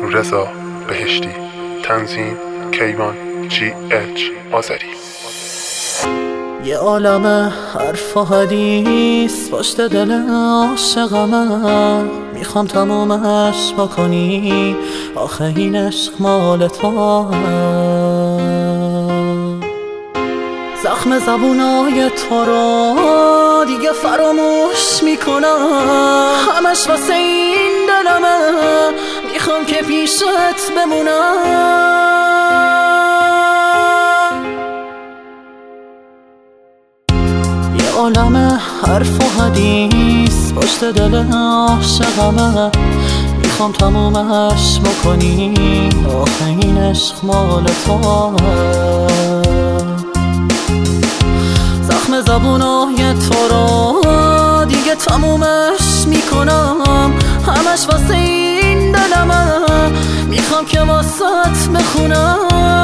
رضا بهشتی. تنظیم کیوان GH آذری. یه عالم حرف و حدیث پشت دل عاشقمه، میخوام تمومش بکنی، آخه این عشق مال تو. زخم زبونای تو رو دیگه فراموش میکنم، همش واسه این دلمه، میخوام که پیشت بمونم. یه عالم حرف و حدیث پشت دل عاشقمه، میخوام تمومش بکنی، آخه این عشق مال تو. زخم زبونای تو رو دیگه تمومش میکنم، همش واسه این دلمه، میخوام که واسط بخونم.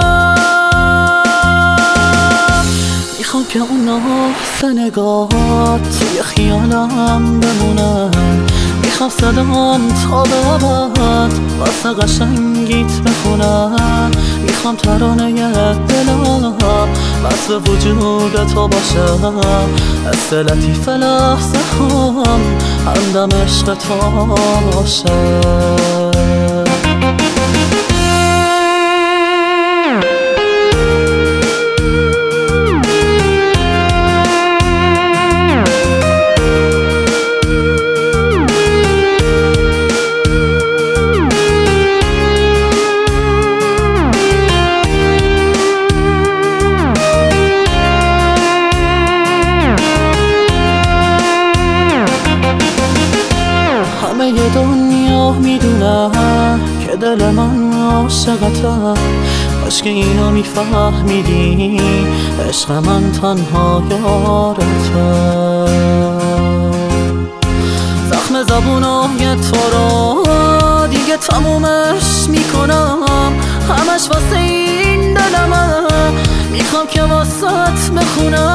میخوام که اون ناز نگاهات توی خیالم بمونه، میخوام صدام تا به ابد واسه قشنگیت بخونم، میخوام ترانه دلم بس به وجود تو باشه، حس لطیف لحظه هم همدم عشق تو باشه. همه دنیا میدونه که دل من عاشقته، کاش که اینو میفهمیدی، عشق من تنها یارته. زخم زبونای تو رو دیگه تمومش میکنم، همش واسه این دلمه، میخوام که واسط بخونم.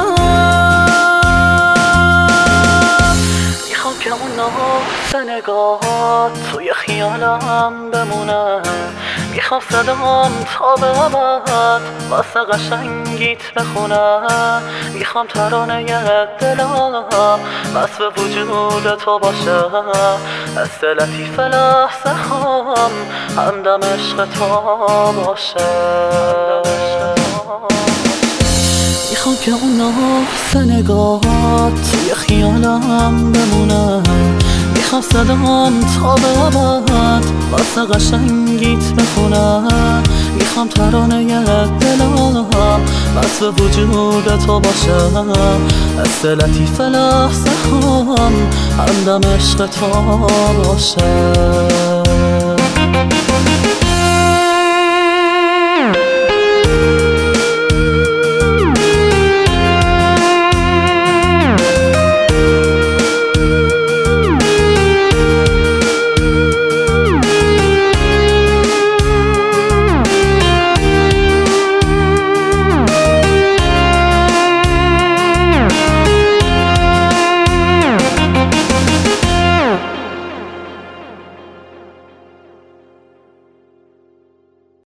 که اون ناز نگاهات توی خیالم بمونه، میخوام صدام تا به ابد واسه قشنگیت بخونم، میخوام ترانه دلم بس به وجود تو باشه، حس لطیف لحظه هم همدم عشق تو باشه. میخوام که اون ناز نگاهات توی خیالم بمونه، میخوام صدام تا به ابد واسه قشنگیت بخونم، میخوام ترانه دلم بس به وجود تو باشه، حس لطیف لحظه هم همدم عشق تو باشه.